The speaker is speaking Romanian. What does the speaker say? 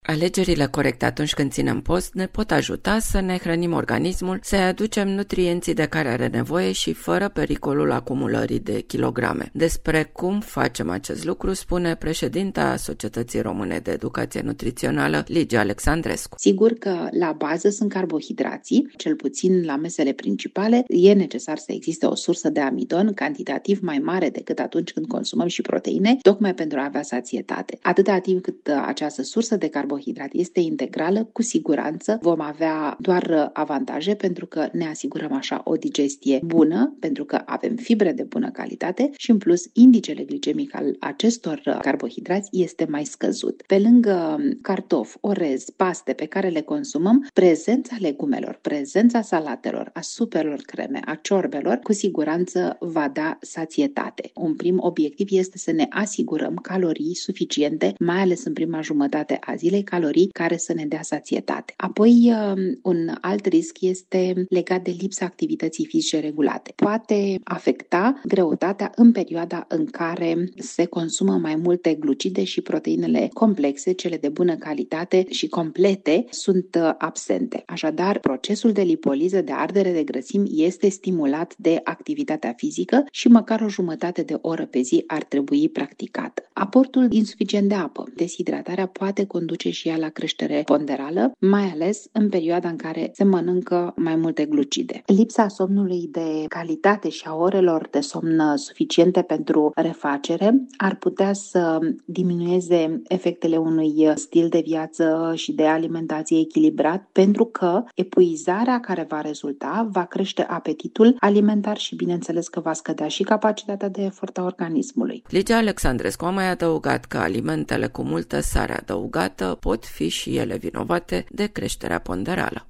Alegerile corecte atunci când ținem post ne pot ajuta să ne hrănim organismul, să-i aducem nutrienții de care are nevoie și fără pericolul acumulării de kilograme. Despre cum facem acest lucru spune președinta Societății Române de Educație Nutrițională, Ligia Alexandrescu. Sigur că la bază sunt carbohidrații, cel puțin la mesele principale e necesar să existe o sursă de amidon cantitativ mai mare decât atunci când consumăm și proteine, tocmai pentru a avea sațietate. Atâta timp cât această sursă de carbohidrat este integrală, cu siguranță vom avea doar avantaje pentru că ne asigurăm așa o digestie bună, pentru că avem fibre de bună calitate și în plus indicele glicemic al acestor carbohidrați este mai scăzut. Pe lângă cartofi, orez, paste pe care le consumăm, prezența legumelor, prezența salatelor, a supelor creme, a ciorbelor, cu siguranță va da sațietate. Un prim obiectiv este să ne asigurăm calorii suficiente, mai ales în prima jumătate a zilei, calorii care să ne dea sațietate. Apoi, un alt risc este legat de lipsa activității fizice regulate. Poate afecta greutatea în perioada în care se consumă mai multe glucide și proteinele complexe, cele de bună calitate și complete, sunt absente. Așadar, procesul de lipoliză, de ardere de grăsimi, este stimulat de activitatea fizică și măcar o jumătate de oră pe zi ar trebui practicată. Aportul insuficient de apă, deshidratarea, poate conduce și ea la creștere ponderală, mai ales în perioada în care se mănâncă mai multe glucide. Lipsa somnului de calitate și a orelor de somn suficiente pentru refacere ar putea să diminueze efectele unui stil de viață și de alimentație echilibrat, pentru că epuizarea care va rezulta va crește apetitul alimentar și bineînțeles că va scădea și capacitatea de efort a organismului. Ligia Alexandrescu a mai adăugat că alimentele cu multă sare adăugată pot fi și ele vinovate de creșterea ponderală.